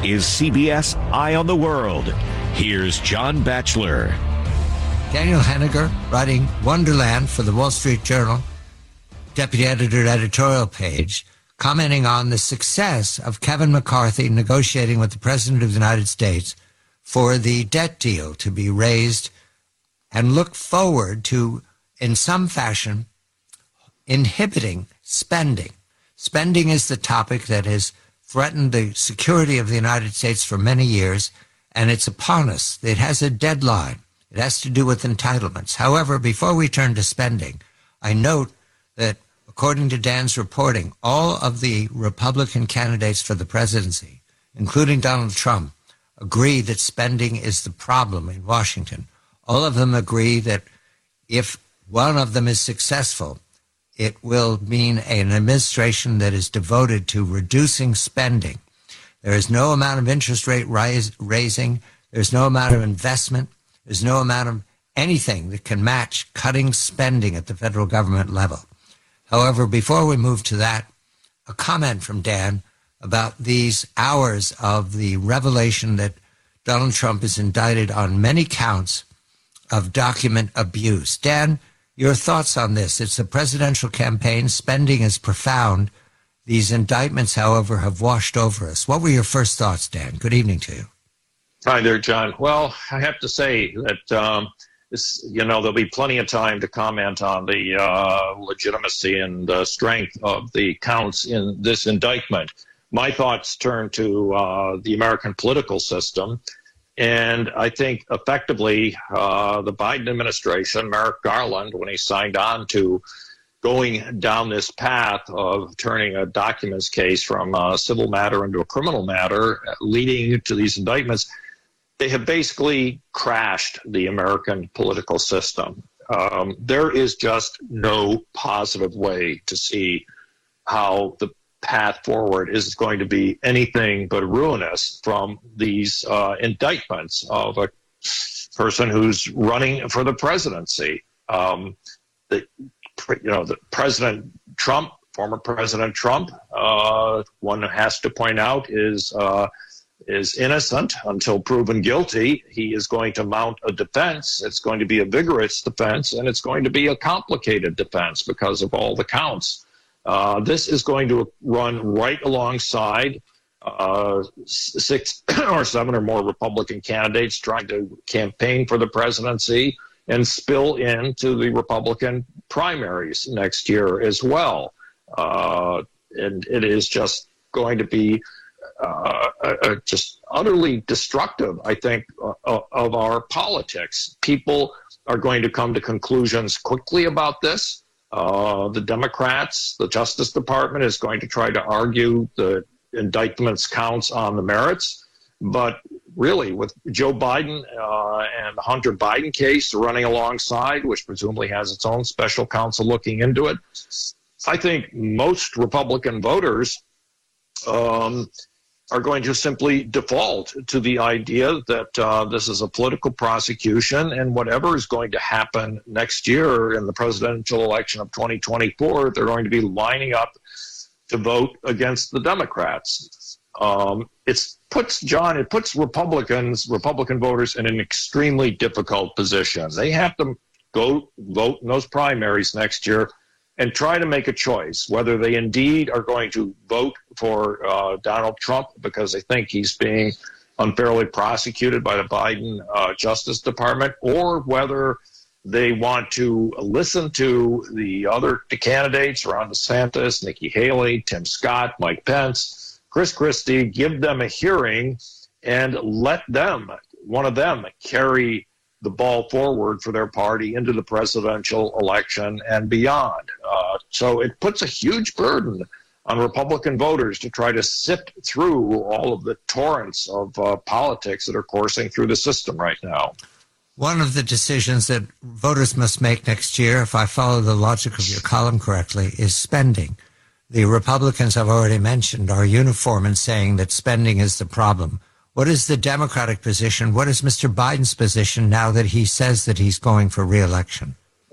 is CBS Eye on the World. Here's John Batchelor. Daniel Henniger, writing Wonderland for the Wall Street Journal, deputy editor, editorial page, commenting on the success of Kevin McCarthy negotiating with the President of the United States for the debt deal to be raised, and look forward to, in some fashion, inhibiting spending. Spending is the topic that has threatened the security of the United States for many years, and it's upon us. It has a deadline. It has to do with entitlements. However, before we turn to spending, I note that, according to Dan's reporting, all of the Republican candidates for the presidency, including Donald Trump, agree that spending is the problem in Washington. All of them agree that if one of them is successful, it will mean an administration that is devoted to reducing spending. There is no amount of interest rate raising. There's no amount of investment. There's no amount of anything that can match cutting spending at the federal government level. However, before we move to that, a comment from Dan about these hours of the revelation that Donald Trump is indicted on many counts of document abuse. Dan, your thoughts on this? It's a presidential campaign. Spending is profound. These indictments, however, have washed over us. What were your first thoughts, Dan? Good evening to you. Hi there, John. Well, I have to say that, there'll be plenty of time to comment on the legitimacy and strength of the counts in this indictment. My thoughts turn to the American political system. And I think effectively the Biden administration, Merrick Garland, when he signed on to going down this path of turning a documents case from a civil matter into a criminal matter, leading to these indictments, they have basically crashed the American political system. There is just no positive way to see how the path forward is going to be anything but ruinous from these indictments of a person who's running for the presidency. The President Trump, former President Trump, one has to point out is innocent until proven guilty. He is going to mount a defense. It's going to be a vigorous defense, and it's going to be a complicated defense because of all the counts. This is going to run right alongside 6 or 7 or more Republican candidates trying to campaign for the presidency and spill into the Republican primaries next year as well. And it is just going to be just utterly destructive, I think, of our politics. People are going to come to conclusions quickly about this. The Democrats, the Justice Department is going to try to argue the indictments counts on the merits. But really, with Joe Biden and the Hunter Biden case running alongside, which presumably has its own special counsel looking into it, I think most Republican voters are going to simply default to the idea that this is a political prosecution, and whatever is going to happen next year in the presidential election of 2024, they're going to be lining up to vote against the Democrats. It puts Republican voters in an extremely difficult position. They have to go vote in those primaries next year and try to make a choice whether they indeed are going to vote for Donald Trump because they think he's being unfairly prosecuted by the Biden Justice Department, or whether they want to listen to the other candidates, Ron DeSantis, Nikki Haley, Tim Scott, Mike Pence, Chris Christie, give them a hearing and let them, one of them, carry the ball forward for their party into the presidential election and beyond. So it puts a huge burden on Republican voters to try to sift through all of the torrents of politics that are coursing through the system right now. One of the decisions that voters must make next year, if I follow the logic of your column correctly, is spending. The Republicans, I've already mentioned, are uniform in saying that spending is the problem. What is the Democratic position? What is Mr. Biden's position now that he says that he's going for re-election?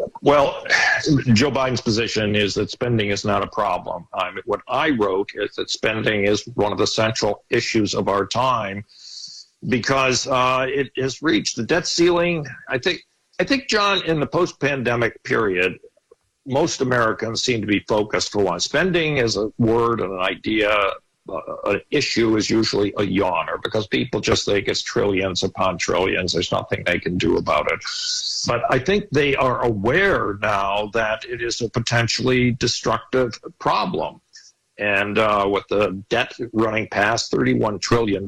Well, Joe Biden's position is that spending is not a problem. What I wrote is that spending is one of the central issues of our time because it has reached the debt ceiling. I think, John, in the post-pandemic period, most Americans seem to be focused for one. Spending is a word and an idea. An issue is usually a yawner because people just think it's trillions upon trillions. There's nothing they can do about it. But I think they are aware now that it is a potentially destructive problem. And with the debt running past $31 trillion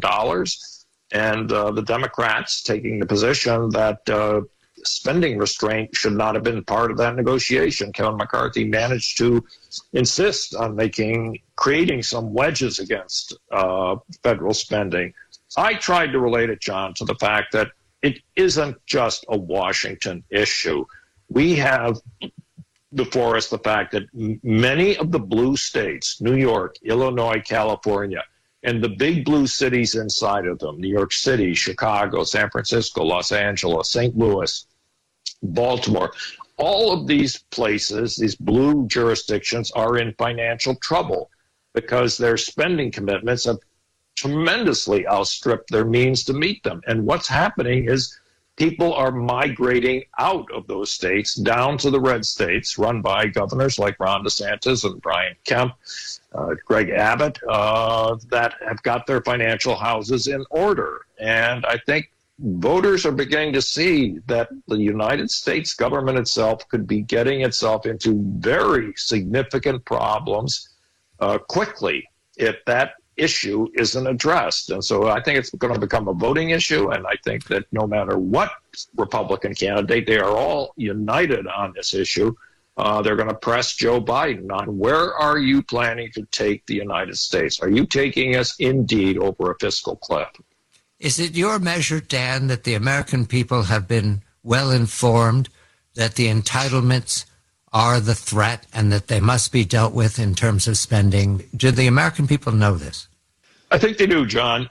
and the Democrats taking the position that spending restraint should not have been part of that negotiation. Kevin McCarthy managed to insist on creating some wedges against federal spending. I tried to relate it, John, to the fact that it isn't just a Washington issue. We have before us the fact that many of the blue states, New York, Illinois, California, and the big blue cities inside of them, New York City, Chicago, San Francisco, Los Angeles, St. Louis, Baltimore, all of these places, these blue jurisdictions, are in financial trouble because their spending commitments have tremendously outstripped their means to meet them. And what's happening is people are migrating out of those states down to the red states run by governors like Ron DeSantis and Brian Kemp, Greg Abbott, that have got their financial houses in order. And I think voters are beginning to see that the United States government itself could be getting itself into very significant problems quickly if that issue isn't addressed. And so I think it's going to become a voting issue. And I think that no matter what Republican candidate, they are all united on this issue. They're going to press Joe Biden on where are you planning to take the United States? Are you taking us indeed over a fiscal cliff? Is it your measure, Dan, that the American people have been well informed that the entitlements are the threat and that they must be dealt with in terms of spending? Do the American people know this? I think they do, John.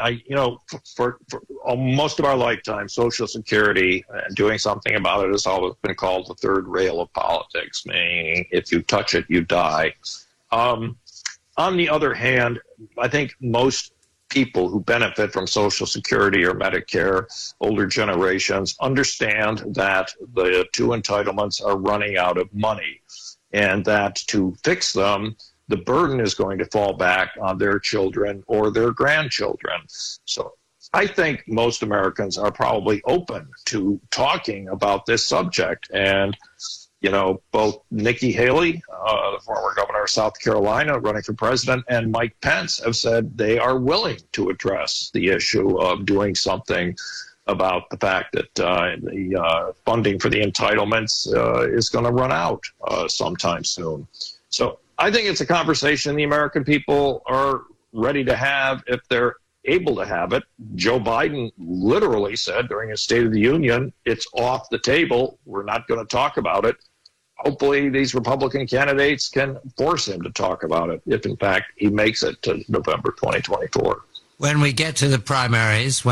For most of our lifetime, Social Security and doing something about it has always been called the third rail of politics, meaning if you touch it, you die. On the other hand, I think most people who benefit from Social Security or Medicare, older generations, understand that the two entitlements are running out of money and that to fix them, the burden is going to fall back on their children or their grandchildren. So I think most Americans are probably open to talking about this subject. And, both Nikki Haley, the former governor of South Carolina, running for president, and Mike Pence have said they are willing to address the issue of doing something about the fact that the funding for the entitlements is going to run out sometime soon. So I think it's a conversation the American people are ready to have if they're able to have it. Joe Biden literally said during his State of the Union, it's off the table. We're not going to talk about it. Hopefully these Republican candidates can force him to talk about it if, in fact, he makes it to November 2024. When we get to the primaries,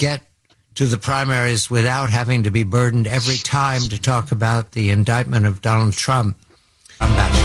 without having to be burdened every time to talk about the indictment of Donald Trump, I'm back.